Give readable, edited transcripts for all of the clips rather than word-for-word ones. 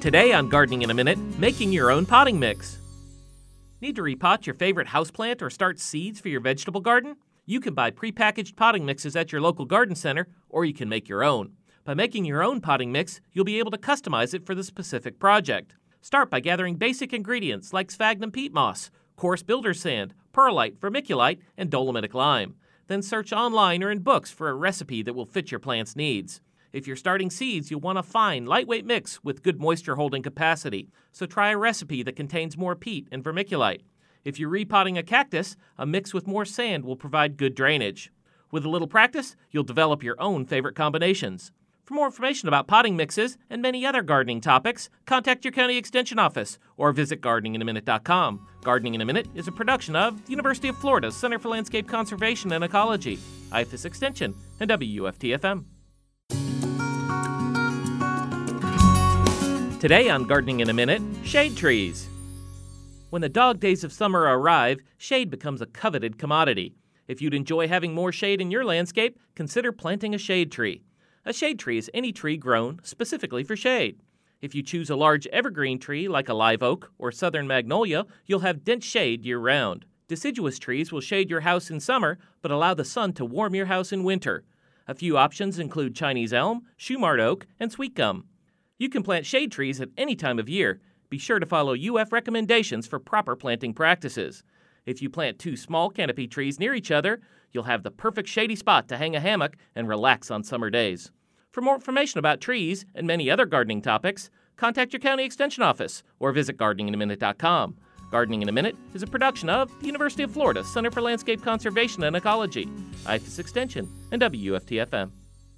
Today on Gardening in a Minute, making your own potting mix. Need to repot your favorite houseplant or start seeds for your vegetable garden? You can buy prepackaged potting mixes at your local garden center, or you can make your own. By making your own potting mix, you'll be able to customize it for the specific project. Start by gathering basic ingredients like sphagnum peat moss, coarse builder's sand, perlite, vermiculite, and dolomitic lime. Then search online or in books for a recipe that will fit your plant's needs. If you're starting seeds, you'll want a fine, lightweight mix with good moisture-holding capacity, so try a recipe that contains more peat and vermiculite. If you're repotting a cactus, a mix with more sand will provide good drainage. With a little practice, you'll develop your own favorite combinations. For more information about potting mixes and many other gardening topics, contact your county extension office or visit gardeninginaminute.com. Gardening in a Minute is a production of the University of Florida's Center for Landscape Conservation and Ecology, IFAS Extension, and WUFT-FM. Today on Gardening in a Minute, shade trees. When the dog days of summer arrive, shade becomes a coveted commodity. If you'd enjoy having more shade in your landscape, consider planting a shade tree. A shade tree is any tree grown specifically for shade. If you choose a large evergreen tree like a live oak or southern magnolia, you'll have dense shade year-round. Deciduous trees will shade your house in summer, but allow the sun to warm your house in winter. A few options include Chinese elm, Shumard oak, and sweet gum. You can plant shade trees at any time of year. Be sure to follow UF recommendations for proper planting practices. If you plant two small canopy trees near each other, you'll have the perfect shady spot to hang a hammock and relax on summer days. For more information about trees and many other gardening topics, contact your county extension office or visit gardeninginaminute.com. Gardening in a Minute is a production of the University of Florida Center for Landscape Conservation and Ecology, IFAS Extension, and WUFT-FM.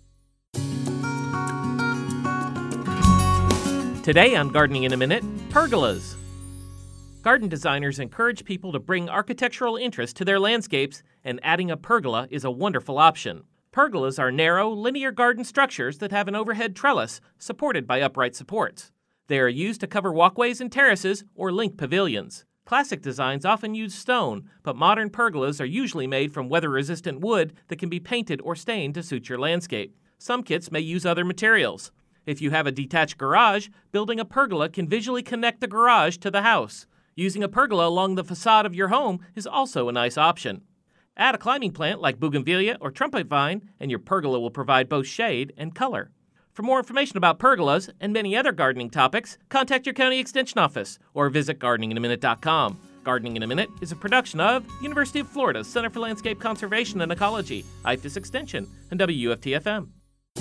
Today on Gardening in a Minute, pergolas. Garden designers encourage people to bring architectural interest to their landscapes, and adding a pergola is a wonderful option. Pergolas are narrow, linear garden structures that have an overhead trellis supported by upright supports. They are used to cover walkways and terraces or link pavilions. Classic designs often use stone, but modern pergolas are usually made from weather-resistant wood that can be painted or stained to suit your landscape. Some kits may use other materials. If you have a detached garage, building a pergola can visually connect the garage to the house. Using a pergola along the facade of your home is also a nice option. Add a climbing plant like bougainvillea or trumpet vine, and your pergola will provide both shade and color. For more information about pergolas and many other gardening topics, contact your county extension office or visit gardeninginaminute.com. Gardening in a Minute is a production of the University of Florida Center for Landscape Conservation and Ecology, IFAS Extension, and WUFT-FM.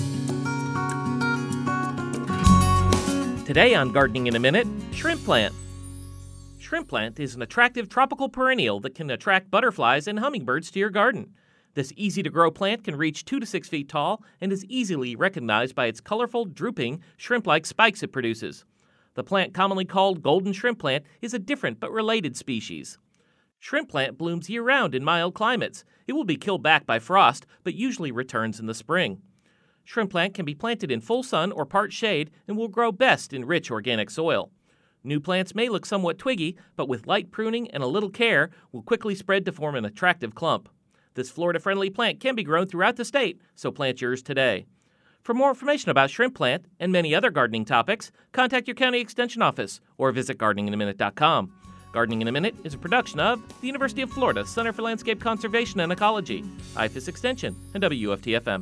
Today on Gardening in a Minute, shrimp plant. Shrimp plant is an attractive tropical perennial that can attract butterflies and hummingbirds to your garden. This easy-to-grow plant can reach 2 to 6 feet tall and is easily recognized by its colorful, drooping, shrimp-like spikes it produces. The plant, commonly called golden shrimp plant, is a different but related species. Shrimp plant blooms year-round in mild climates. It will be killed back by frost, but usually returns in the spring. Shrimp plant can be planted in full sun or part shade and will grow best in rich organic soil. New plants may look somewhat twiggy, but with light pruning and a little care, will quickly spread to form an attractive clump. This Florida-friendly plant can be grown throughout the state, so plant yours today. For more information about shrimp plant and many other gardening topics, contact your county extension office or visit gardeninginaminute.com. Gardening in a Minute is a production of the University of Florida Center for Landscape Conservation and Ecology, IFAS Extension, and WUFT-FM.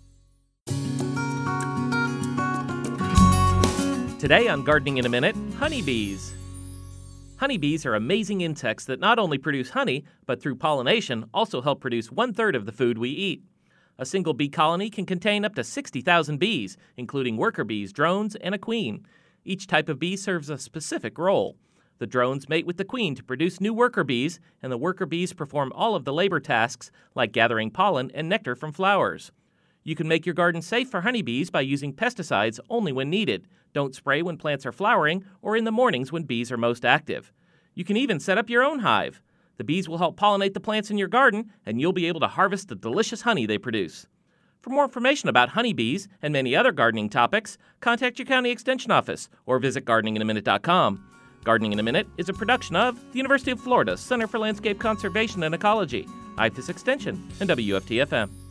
Today on Gardening in a Minute, honeybees. Honeybees are amazing insects that not only produce honey, but through pollination also help produce 1/3 of the food we eat. A single bee colony can contain up to 60,000 bees, including worker bees, drones, and a queen. Each type of bee serves a specific role. The drones mate with the queen to produce new worker bees, and the worker bees perform all of the labor tasks like gathering pollen and nectar from flowers. You can make your garden safe for honeybees by using pesticides only when needed. Don't spray when plants are flowering or in the mornings when bees are most active. You can even set up your own hive. The bees will help pollinate the plants in your garden, and you'll be able to harvest the delicious honey they produce. For more information about honeybees and many other gardening topics, contact your county extension office or visit gardeninginaminute.com. Gardening in a Minute is a production of the University of Florida Center for Landscape Conservation and Ecology, IFAS Extension, and WUFT-FM.